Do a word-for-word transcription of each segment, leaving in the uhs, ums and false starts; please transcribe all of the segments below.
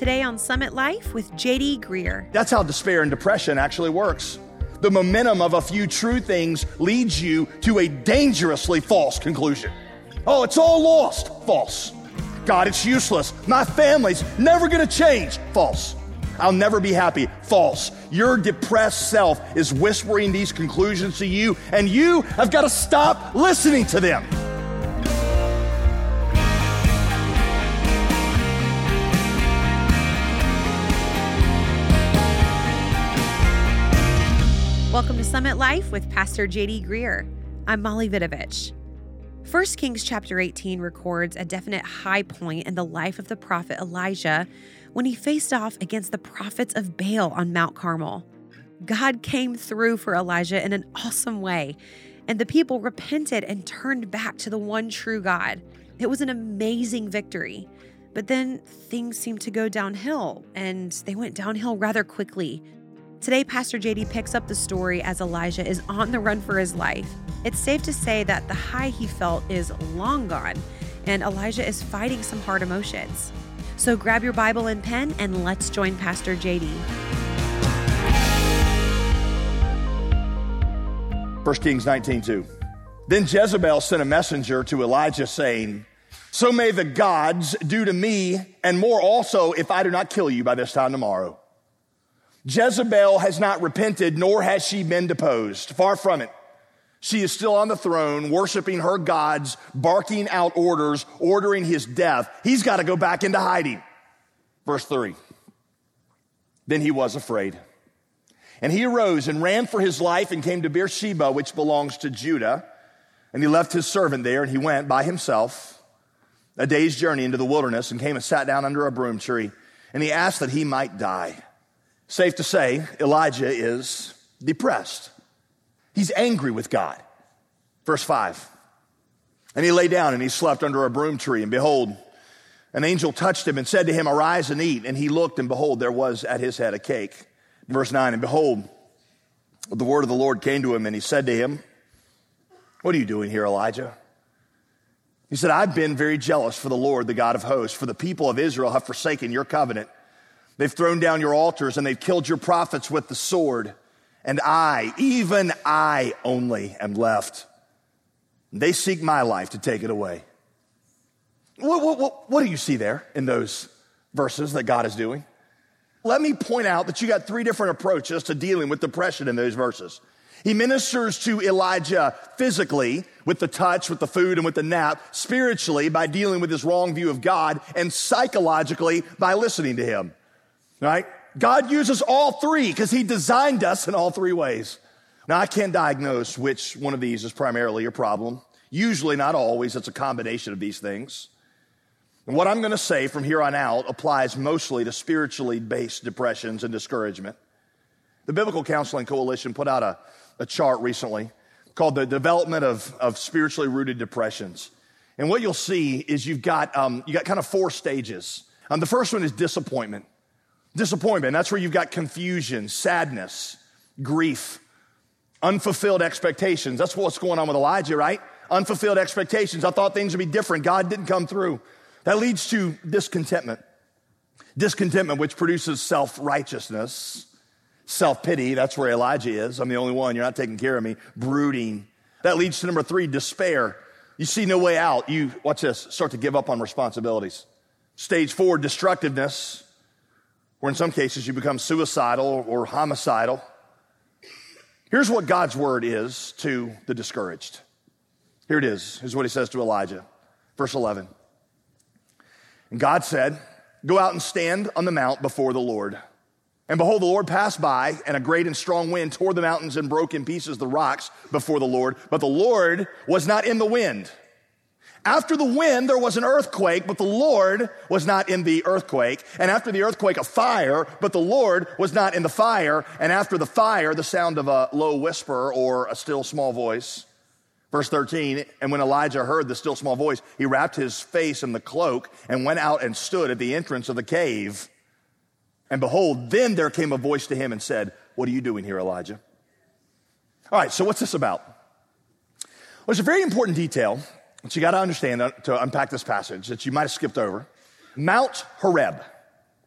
Today on Summit Life with J D Greear. That's how despair and depression actually works. The momentum of a few true things leads you to a dangerously false conclusion. Oh, it's all lost. False. God, it's useless. My family's never gonna change. False. I'll never be happy. False. Your depressed self is whispering these conclusions to you, and you have got to stop listening to them. Welcome to Summit Life with Pastor J D Greear. I'm Molly Vidovich. First Kings chapter eighteen records a definite high point in the life of the prophet Elijah when he faced off against the prophets of Baal on Mount Carmel. God came through for Elijah in an awesome way, and the people repented and turned back to the one true God. It was an amazing victory. But then things seemed to go downhill, and they went downhill rather quickly. Today, Pastor J D picks up the story as Elijah is on the run for his life. It's safe to say that the high he felt is long gone, and Elijah is fighting some hard emotions. So grab your Bible and pen, and let's join Pastor J D. First Kings nineteen two. Then Jezebel sent a messenger to Elijah saying, "So may the gods do to me, and more also, if I do not kill you by this time tomorrow." Jezebel has not repented, nor has she been deposed. Far from it. She is still on the throne, worshiping her gods, barking out orders, ordering his death. He's got to go back into hiding. Verse three. Then he was afraid. And he arose and ran for his life and came to Beersheba, which belongs to Judah. And he left his servant there, and he went by himself a day's journey into the wilderness and came and sat down under a broom tree. And he asked that he might die. Safe to say, Elijah is depressed. He's angry with God. Verse five. And he lay down and he slept under a broom tree. And behold, an angel touched him and said to him, "Arise and eat." And he looked, and behold, there was at his head a cake. Verse nine. And behold, the word of the Lord came to him, and he said to him, "What are you doing here, Elijah?" He said, "I've been very jealous for the Lord, the God of hosts, for the people of Israel have forsaken your covenant. They've thrown down your altars, and they've killed your prophets with the sword. And I, even I only am left. They seek my life to take it away." What, what, what, what do you see there in those verses that God is doing? Let me point out that you got three different approaches to dealing with depression in those verses. He ministers to Elijah physically with the touch, with the food, and with the nap, spiritually by dealing with his wrong view of God, and psychologically by listening to him. Right? God uses all three because he designed us in all three ways. Now, I can't diagnose which one of these is primarily your problem. Usually, not always. It's a combination of these things. And what I'm going to say from here on out applies mostly to spiritually based depressions and discouragement. The Biblical Counseling Coalition put out a, a chart recently called the Development of, of Spiritually Rooted Depressions. And what you'll see is you've got, um, you got kind of four stages. Um, the first one is disappointment. Disappointment, that's where you've got confusion, sadness, grief, unfulfilled expectations. That's what's going on with Elijah, right? Unfulfilled expectations. I thought things would be different. God didn't come through. That leads to discontentment. Discontentment, which produces self-righteousness, self-pity. That's where Elijah is. I'm the only one. You're not taking care of me. Brooding. That leads to number three, despair. You see no way out. You, watch this, start to give up on responsibilities. Stage four, destructiveness, where in some cases you become suicidal or homicidal. Here's what God's word is to the discouraged. Here it is. Here's what he says to Elijah. Verse eleven. And God said, "Go out and stand on the mount before the Lord." And behold, the Lord passed by, and a great and strong wind tore the mountains and broke in pieces the rocks before the Lord. But the Lord was not in the wind. After the wind, there was an earthquake, but the Lord was not in the earthquake. And after the earthquake, a fire, but the Lord was not in the fire. And after the fire, the sound of a low whisper or a still small voice. Verse thirteen, and when Elijah heard the still small voice, he wrapped his face in the cloak and went out and stood at the entrance of the cave. And behold, then there came a voice to him and said, "What are you doing here, Elijah?" All right, so what's this about? Well, there's a very important detail that you got to understand to unpack this passage that you might have skipped over. Mount Horeb.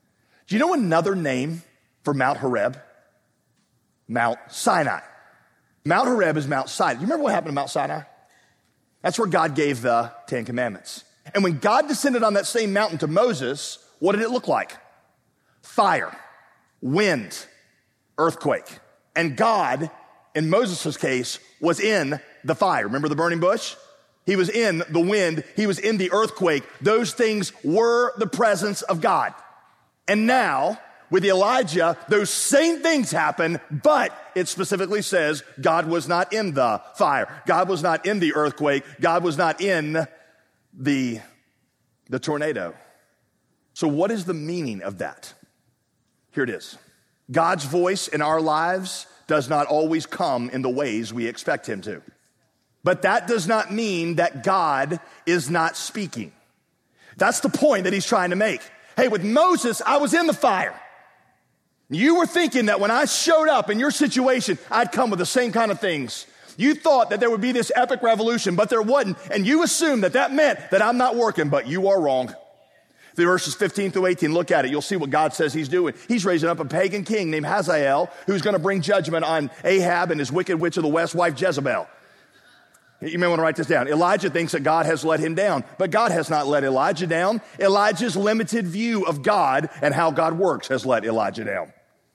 Do you know another name for Mount Horeb? Mount Sinai. Mount Horeb is Mount Sinai. Do you remember what happened to Mount Sinai? That's where God gave the Ten Commandments. And when God descended on that same mountain to Moses, what did it look like? Fire, wind, earthquake. And God, in Moses' case, was in the fire. Remember the burning bush? He was in the wind. He was in the earthquake. Those things were the presence of God. And now, with Elijah, those same things happen, but it specifically says God was not in the fire. God was not in the earthquake. God was not in the, the tornado. So what is the meaning of that? Here it is. God's voice in our lives does not always come in the ways we expect him to. But that does not mean that God is not speaking. That's the point that he's trying to make. Hey, with Moses, I was in the fire. You were thinking that when I showed up in your situation, I'd come with the same kind of things. You thought that there would be this epic revolution, but there wasn't. And you assumed that that meant that I'm not working, but you are wrong. The verses fifteen through eighteen, look at it. You'll see what God says he's doing. He's raising up a pagan king named Hazael, who's going to bring judgment on Ahab and his wicked witch of the west wife, Jezebel. You may want to write this down. Elijah thinks that God has let him down, but God has not let Elijah down. Elijah's limited view of God and how God works has let Elijah down.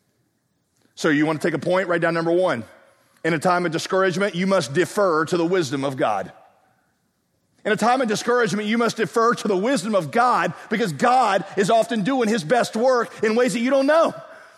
So you want to take a point? Write down number one. In a time of discouragement, you must defer to the wisdom of God. In a time of discouragement, you must defer to the wisdom of God because God is often doing his best work in ways that you don't know.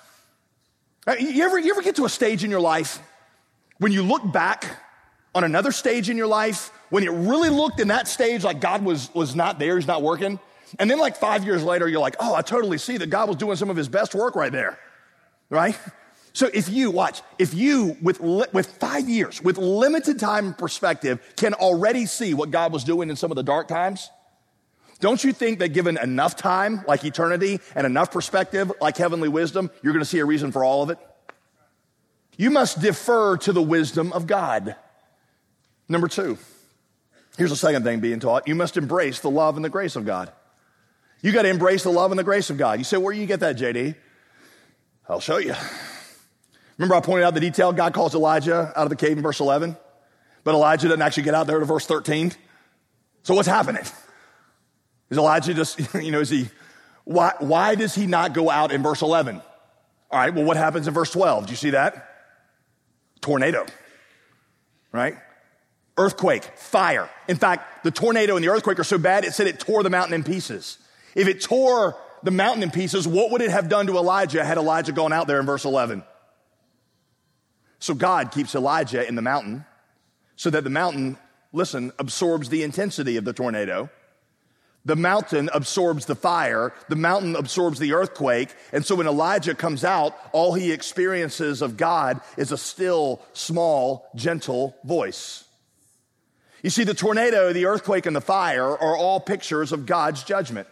You ever, you ever get to a stage in your life when you look back on another stage in your life, when it really looked in that stage like God was, was not there, he's not working, and then like five years later, you're like, oh, I totally see that God was doing some of his best work right there, right? So if you, watch, if you, with, li- with five years, with limited time and perspective, can already see what God was doing in some of the dark times, don't you think that given enough time, like eternity, and enough perspective, like heavenly wisdom, you're going to see a reason for all of it? You must defer to the wisdom of God. Number two, here's the second thing being taught. You must embrace the love and the grace of God. You got to embrace the love and the grace of God. You say, where do you get that, J D? I'll show you. Remember I pointed out the detail? God calls Elijah out of the cave in verse eleven, but Elijah doesn't actually get out there to verse thirteen. So what's happening? Is Elijah just, you know, is he, why, why does he not go out in verse eleven? All right, well, what happens in verse twelve? Do you see that? Tornado, right? Earthquake, fire. In fact, the tornado and the earthquake are so bad, it said it tore the mountain in pieces. If it tore the mountain in pieces, what would it have done to Elijah had Elijah gone out there in verse eleven? So God keeps Elijah in the mountain so that the mountain, listen, absorbs the intensity of the tornado. The mountain absorbs the fire. The mountain absorbs the earthquake. And so when Elijah comes out, all he experiences of God is a still, small, gentle voice. You see, the tornado, the earthquake, and the fire are all pictures of God's judgment.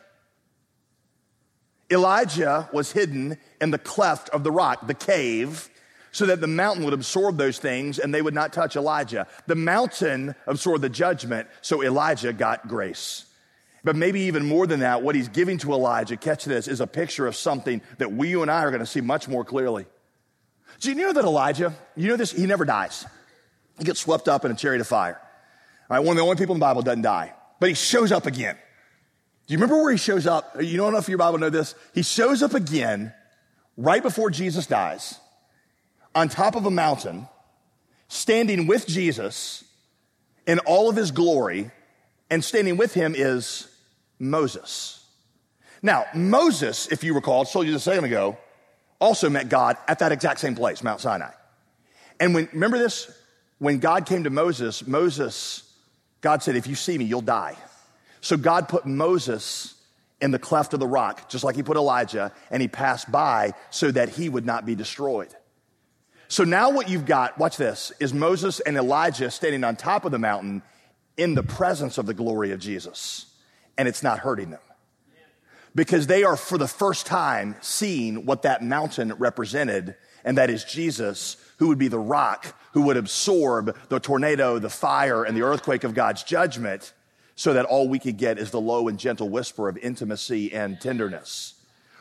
Elijah was hidden in the cleft of the rock, the cave, so that the mountain would absorb those things and they would not touch Elijah. The mountain absorbed the judgment, so Elijah got grace. But maybe even more than that, what he's giving to Elijah, catch this, is a picture of something that we, you and I are going to see much more clearly. Do you know that Elijah, you know this, he never dies. He gets swept up in a chariot of fire. All right, one of the only people in the Bible doesn't die, but he shows up again. Do you remember where he shows up? You don't know if your Bible know this. He shows up again right before Jesus dies on top of a mountain, standing with Jesus in all of his glory, and standing with him is Moses. Now, Moses, if you recall, I told you this a second ago, also met God at that exact same place, Mount Sinai. And when, remember this? When God came to Moses, Moses, God said, if you see me, you'll die. So God put Moses in the cleft of the rock, just like he put Elijah, and he passed by so that he would not be destroyed. So now what you've got, watch this, is Moses and Elijah standing on top of the mountain in the presence of the glory of Jesus. And it's not hurting them. Because they are for the first time seeing what that mountain represented, and that is Jesus, who would be the rock, who would absorb the tornado, the fire, and the earthquake of God's judgment, so that all we could get is the low and gentle whisper of intimacy and tenderness.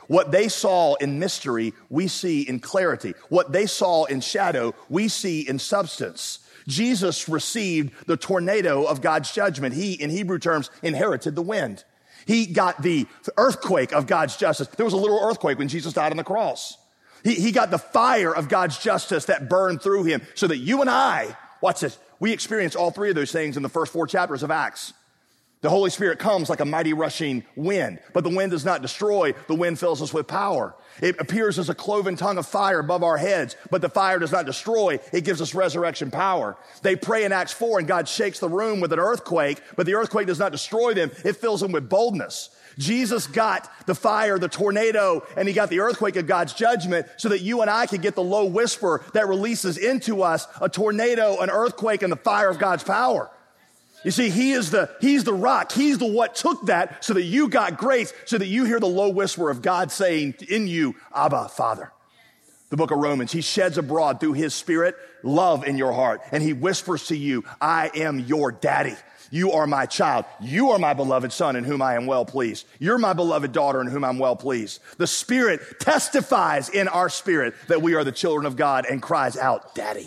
What they saw in mystery, we see in clarity. What they saw in shadow, we see in substance. Jesus received the tornado of God's judgment. He, in Hebrew terms, inherited the wind. He got the earthquake of God's justice. There was a little earthquake when Jesus died on the cross. He, he got the fire of God's justice that burned through him so that you and I, watch this, we experience all three of those things in the first four chapters of Acts. The Holy Spirit comes like a mighty rushing wind, but the wind does not destroy. The wind fills us with power. It appears as a cloven tongue of fire above our heads, but the fire does not destroy. It gives us resurrection power. They pray in Acts four and God shakes the room with an earthquake, but the earthquake does not destroy them. It fills them with boldness. Jesus got the fire, the tornado, and he got the earthquake of God's judgment so that you and I could get the low whisper that releases into us a tornado, an earthquake, and the fire of God's power. You see, he is the, he's the rock. He's the what took that so that you got grace, so that you hear the low whisper of God saying in you, Abba, Father. The book of Romans, he sheds abroad through his spirit love in your heart. And he whispers to you, I am your daddy. You are my child. You are my beloved son in whom I am well pleased. You're my beloved daughter in whom I'm well pleased. The Spirit testifies in our spirit that we are the children of God and cries out, Daddy.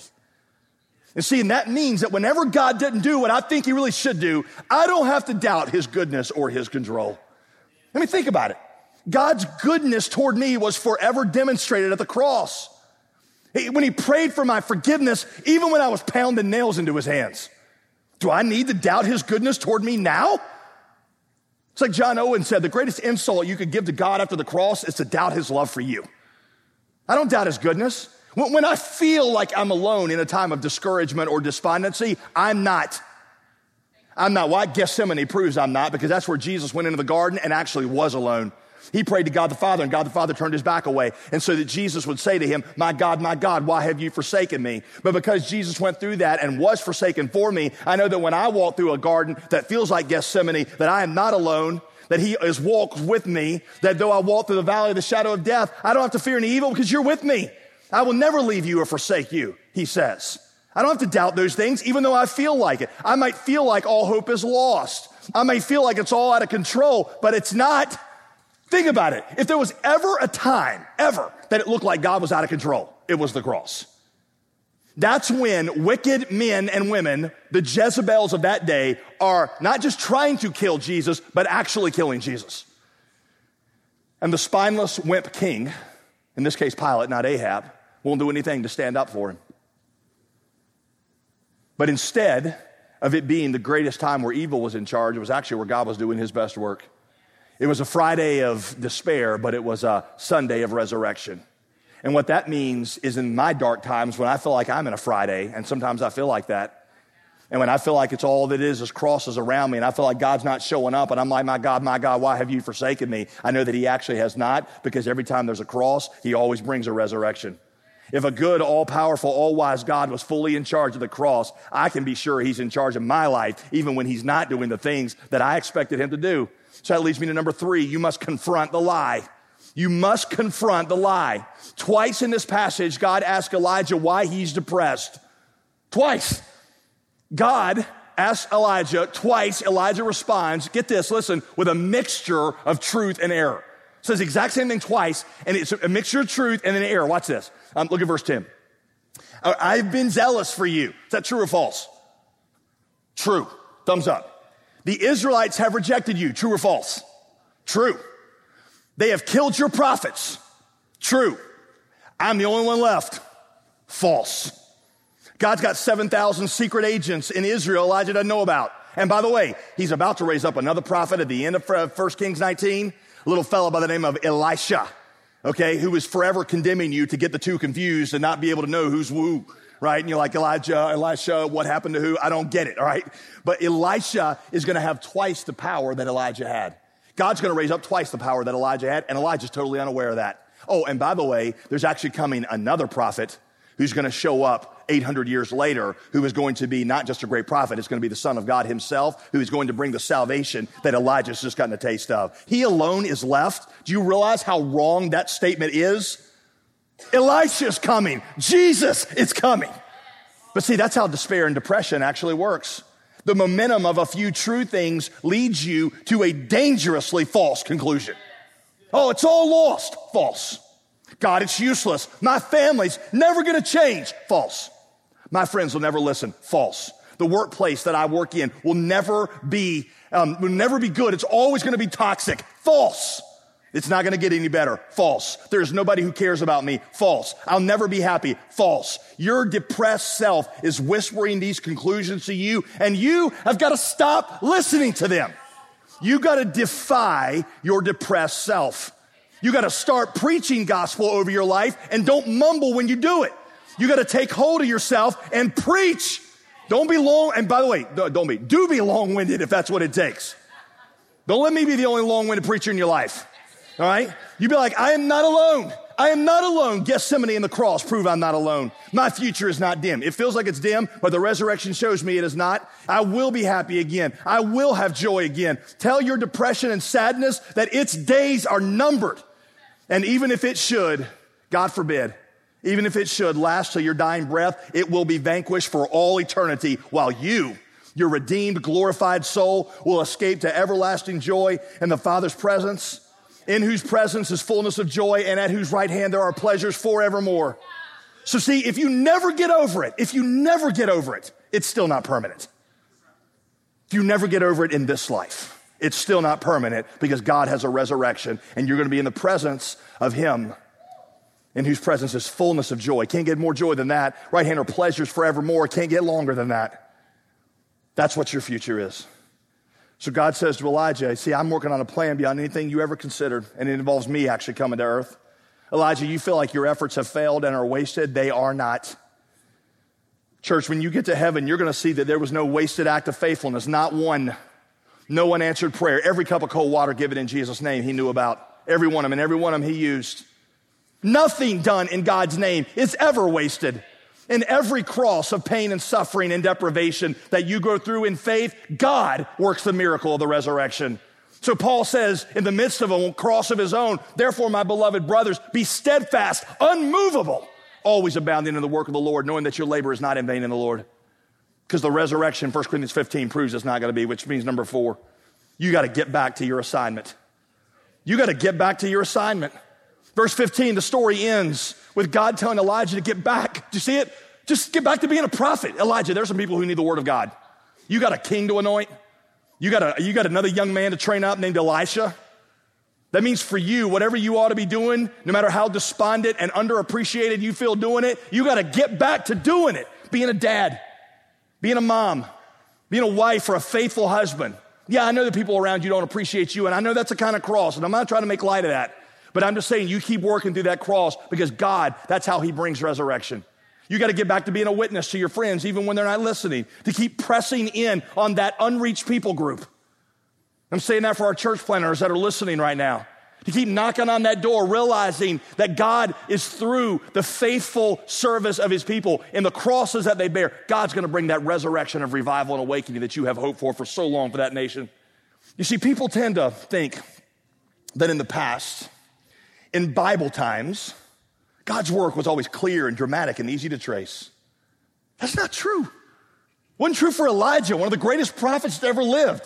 And see, and that means that whenever God doesn't do what I think he really should do, I don't have to doubt his goodness or his control. Let me think about it. God's goodness toward me was forever demonstrated at the cross. When he prayed for my forgiveness, even when I was pounding nails into his hands. Do I need to doubt his goodness toward me now? It's like John Owen said, the greatest insult you could give to God after the cross is to doubt his love for you. I don't doubt his goodness. When I feel like I'm alone in a time of discouragement or despondency, I'm not. I'm not. Why? Gethsemane proves I'm not, because that's where Jesus went into the garden and actually was alone. He prayed to God the Father, and God the Father turned his back away. And so that Jesus would say to him, my God, my God, why have you forsaken me? But because Jesus went through that and was forsaken for me, I know that when I walk through a garden that feels like Gethsemane, that I am not alone, that he is walked with me, that though I walk through the valley of the shadow of death, I don't have to fear any evil because you're with me. I will never leave you or forsake you, he says. I don't have to doubt those things, even though I feel like it. I might feel like all hope is lost. I may feel like it's all out of control, but it's not. Think about it. If there was ever a time, ever, that it looked like God was out of control, it was the cross. That's when wicked men and women, the Jezebels of that day, are not just trying to kill Jesus, but actually killing Jesus. And the spineless wimp king, in this case Pilate, not Ahab, won't do anything to stand up for him. But instead of it being the greatest time where evil was in charge, it was actually where God was doing his best work. It was a Friday of despair, but it was a Sunday of resurrection. And what that means is in my dark times when I feel like I'm in a Friday, and sometimes I feel like that, and when I feel like it's all that is is crosses around me, and I feel like God's not showing up, and I'm like, my God, my God, why have you forsaken me? I know that he actually has not, because every time there's a cross, he always brings a resurrection. If a good, all-powerful, all-wise God was fully in charge of the cross, I can be sure he's in charge of my life, even when he's not doing the things that I expected him to do. So that leads me to number three. You must confront the lie. You must confront the lie. Twice in this passage, God asked Elijah why he's depressed. Twice. God asks Elijah twice. Elijah responds, get this, listen, with a mixture of truth and error. It says the exact same thing twice, and it's a mixture of truth and an error. Watch this. Um, look at verse ten. I've been zealous for you. Is that true or false? True. Thumbs up. The Israelites have rejected you. True or false? True. They have killed your prophets. True. I'm the only one left. False. God's got seven thousand secret agents in Israel Elijah doesn't know about. And by the way, he's about to raise up another prophet at the end of First Kings nineteen, a little fellow by the name of Elisha, okay, who is forever condemning you to get the two confused and not be able to know who's who. Right? And you're like, Elijah, Elisha, what happened to who? I don't get it, all right? But Elisha is going to have twice the power that Elijah had. God's going to raise up twice the power that Elijah had, and Elijah's totally unaware of that. Oh, and by the way, there's actually coming another prophet who's going to show up eight hundred years later, who is going to be not just a great prophet, it's going to be the Son of God himself, who is going to bring the salvation that Elijah's just gotten a taste of. He alone is left. Do you realize how wrong that statement is? Elisha's coming. Jesus is coming. But see, that's how despair and depression actually works. The momentum of a few true things leads you to a dangerously false conclusion. Oh, it's all lost. False. God, it's useless. My family's never going to change. False. My friends will never listen. False. The workplace that I work in will never be, um, will never be good. It's always going to be toxic. False. It's not going to get any better. False. There's nobody who cares about me. False. I'll never be happy. False. Your depressed self is whispering these conclusions to you, and you have got to stop listening to them. You got to defy your depressed self. You got to start preaching gospel over your life, and don't mumble when you do it. You got to take hold of yourself and preach. Don't be long, and by the way, don't be, do be long-winded if that's what it takes. Don't let me be the only long-winded preacher in your life. All right? You be like, I am not alone. I am not alone. Gethsemane and the cross prove I'm not alone. My future is not dim. It feels like it's dim, but the resurrection shows me it is not. I will be happy again. I will have joy again. Tell your depression and sadness that its days are numbered. And even if it should, God forbid, even if it should last till your dying breath, it will be vanquished for all eternity, while you, your redeemed, glorified soul, will escape to everlasting joy in the Father's presence, in whose presence is fullness of joy, and at whose right hand there are pleasures forevermore. So see, if you never get over it, if you never get over it, it's still not permanent. If you never get over it in this life, it's still not permanent, because God has a resurrection, and you're going to be in the presence of Him, in whose presence is fullness of joy. Can't get more joy than that. Right hand are pleasures forevermore. Can't get longer than that. That's what your future is. So God says to Elijah, see, I'm working on a plan beyond anything you ever considered, and it involves me actually coming to earth. Elijah, you feel like your efforts have failed and are wasted. They are not. Church, when you get to heaven, you're going to see that there was no wasted act of faithfulness, not one. No unanswered prayer. Every cup of cold water given in Jesus' name he knew about. Every one of them, and every one of them he used. Nothing done in God's name is ever wasted. In every cross of pain and suffering and deprivation that you go through in faith, God works the miracle of the resurrection. So Paul says, in the midst of a cross of his own, therefore, my beloved brothers, be steadfast, unmovable, always abounding in the work of the Lord, knowing that your labor is not in vain in the Lord. Because the resurrection, First Corinthians fifteen, proves it's not going to be, which means number four, you got to get back to your assignment. You got to get back to your assignment. Verse fifteen, the story ends with God telling Elijah to get back. Do you see it? Just get back to being a prophet. Elijah, there's some people who need the word of God. You got a king to anoint. You got a, you got another young man to train up named Elisha. That means for you, whatever you ought to be doing, no matter how despondent and underappreciated you feel doing it, you got to get back to doing it. Being a dad, being a mom, being a wife or a faithful husband. Yeah, I know the people around you don't appreciate you, and I know that's a kind of cross, and I'm not trying to make light of that. But I'm just saying, you keep working through that cross, because God, that's how he brings resurrection. You got to get back to being a witness to your friends, even when they're not listening, to keep pressing in on that unreached people group. I'm saying that for our church planners that are listening right now, to keep knocking on that door, realizing that God is through the faithful service of his people and the crosses that they bear. God's going to bring that resurrection of revival and awakening that you have hoped for for so long for that nation. You see, people tend to think that in the past, in Bible times, God's work was always clear and dramatic and easy to trace. That's not true. Wasn't true for Elijah, one of the greatest prophets that ever lived.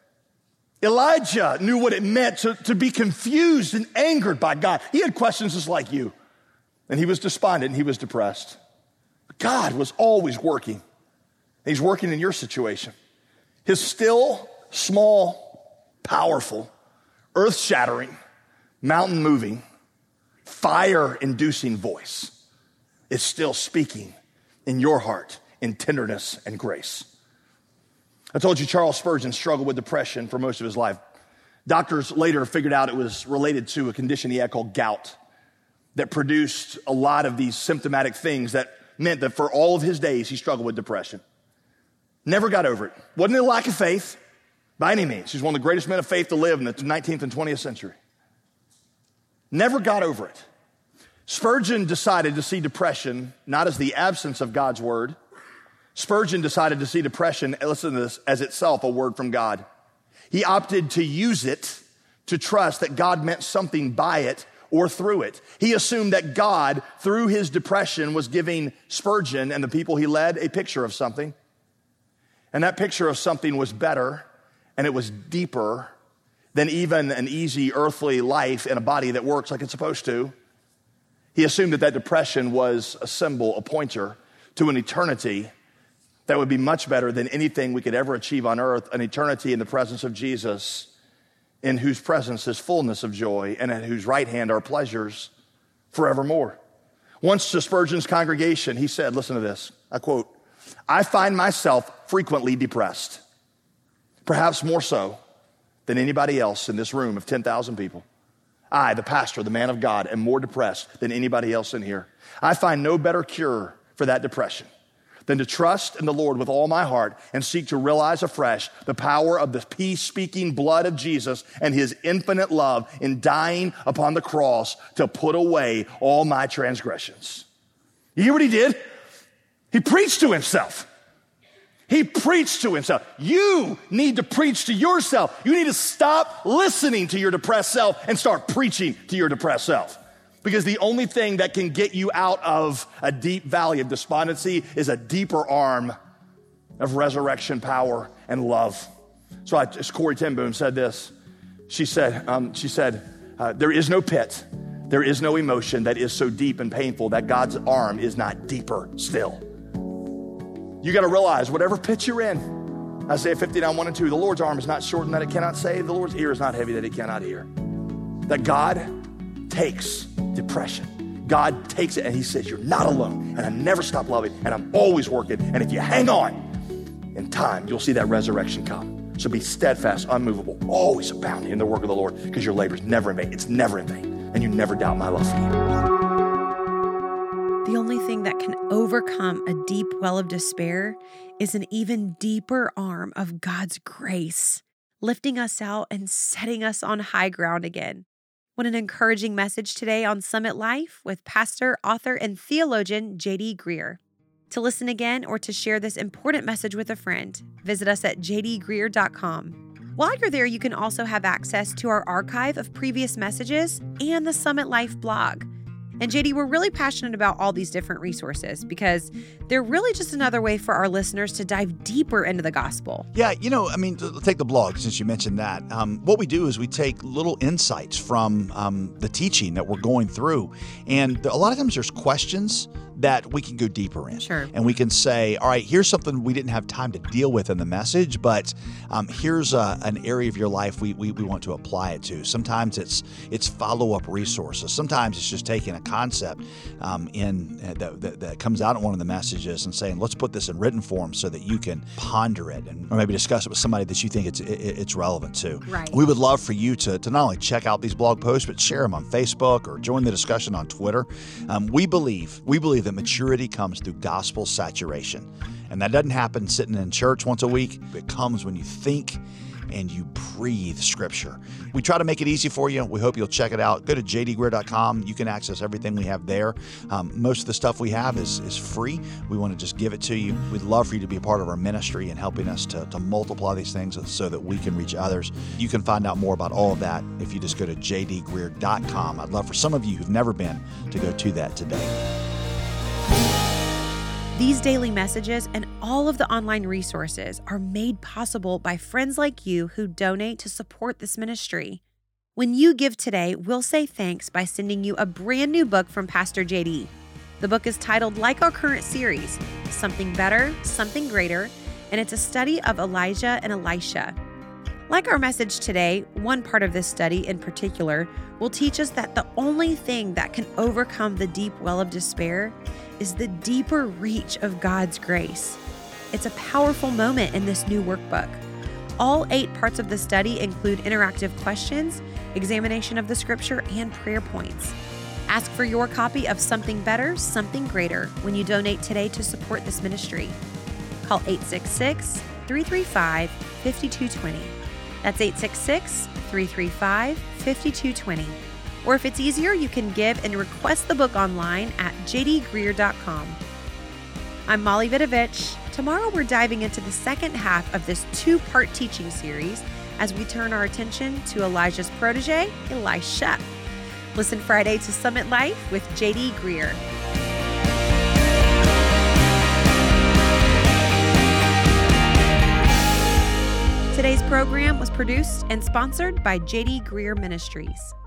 Elijah knew what it meant to, to be confused and angered by God. He had questions just like you, and he was despondent and he was depressed. But God was always working, and he's working in your situation. His still, small, powerful, earth-shattering, mountain-moving, fire-inducing voice is still speaking in your heart in tenderness and grace. I told you Charles Spurgeon struggled with depression for most of his life. Doctors later figured out it was related to a condition he had called gout that produced a lot of these symptomatic things that meant that for all of his days he struggled with depression. Never got over it. Wasn't a lack of faith by any means. He's one of the greatest men of faith to live in the nineteenth and twentieth century. Never got over it. Spurgeon decided to see depression not as the absence of God's word. Spurgeon decided to see depression, listen to this, as itself a word from God. He opted to use it to trust that God meant something by it or through it. He assumed that God, through his depression, was giving Spurgeon and the people he led a picture of something. And that picture of something was better, and it was deeper than even an easy earthly life in a body that works like it's supposed to. He assumed that that depression was a symbol, a pointer to an eternity that would be much better than anything we could ever achieve on earth, an eternity in the presence of Jesus, in whose presence is fullness of joy, and at whose right hand are pleasures forevermore. Once to Spurgeon's congregation, he said, listen to this, I quote, "I find myself frequently depressed, perhaps more so than anybody else in this room of ten thousand people. I, the pastor, the man of God, am more depressed than anybody else in here. I find no better cure for that depression than to trust in the Lord with all my heart and seek to realize afresh the power of the peace-speaking blood of Jesus and his infinite love in dying upon the cross to put away all my transgressions." You hear what he did? He preached to himself. He preached to himself. You need to preach to yourself. You need to stop listening to your depressed self and start preaching to your depressed self. Because the only thing that can get you out of a deep valley of despondency is a deeper arm of resurrection power and love. So I, as Corrie ten Boom said this, she said, um, she said, uh, there is no pit, there is no emotion that is so deep and painful that God's arm is not deeper still. You got to realize whatever pit you're in, Isaiah fifty-nine, one and two, the Lord's arm is not shortened that it cannot save. The Lord's ear is not heavy that it cannot hear. That God takes depression. God takes it and he says, you're not alone. And I never stop loving and I'm always working. And if you hang on, in time, you'll see that resurrection come. So be steadfast, unmovable, always abounding in the work of the Lord because your labor is never in vain. It's never in vain. And you never doubt my love for you. The only thing that can overcome a deep well of despair is an even deeper arm of God's grace, lifting us out and setting us on high ground again. What an encouraging message today on Summit Life with pastor, author, and theologian J D Greear. To listen again or to share this important message with a friend, visit us at j d greear dot com. While you're there, you can also have access to our archive of previous messages and the Summit Life blog. And J D, we're really passionate about all these different resources because they're really just another way for our listeners to dive deeper into the gospel. Yeah, you know, I mean, take the blog, since you mentioned that. Um, what we do is we take little insights from um, the teaching that we're going through. And a lot of times there's questions that we can go deeper in. Sure. And we can say, all right, here's something we didn't have time to deal with in the message, but um, here's a, an area of your life we, we we want to apply it to. Sometimes it's it's follow-up resources. Sometimes it's just taking a concept um, in uh, that, that, that comes out in one of the messages and saying, let's put this in written form so that you can ponder it and or maybe discuss it with somebody that you think it's it, it's relevant to. Right. We would love for you to, to not only check out these blog posts, but share them on Facebook or join the discussion on Twitter. Um, we believe, we believe that maturity comes through gospel saturation. And that doesn't happen sitting in church once a week. It comes when you think and you breathe Scripture. We try to make it easy for you. We hope you'll check it out. Go to j d greear dot com. You can access everything we have there. Um, most of the stuff we have is, is free. We want to just give it to you. We'd love for you to be a part of our ministry and helping us to, to multiply these things so that we can reach others. You can find out more about all of that if you just go to j d greear dot com. I'd love for some of you who've never been to go to that today. These daily messages and all of the online resources are made possible by friends like you who donate to support this ministry. When you give today, we'll say thanks by sending you a brand new book from Pastor J D. The book is titled, like our current series, Something Better, Something Greater, and it's a study of Elijah and Elisha. Like our message today, one part of this study in particular will teach us that the only thing that can overcome the deep well of despair is the deeper reach of God's grace. It's a powerful moment in this new workbook. All eight parts of the study include interactive questions, examination of the scripture, and prayer points. Ask for your copy of Something Better, Something Greater when you donate today to support this ministry. Call eight six six, three three five, five two two zero. That's eight six six, three three five, five two two zero. Or if it's easier, you can give and request the book online at j d greear dot com. I'm Molly Vidovich. Tomorrow we're diving into the second half of this two-part teaching series as we turn our attention to Elijah's protege, Elisha. Listen Friday to Summit Life with J D Greear. Today's program was produced and sponsored by J D Greear Ministries.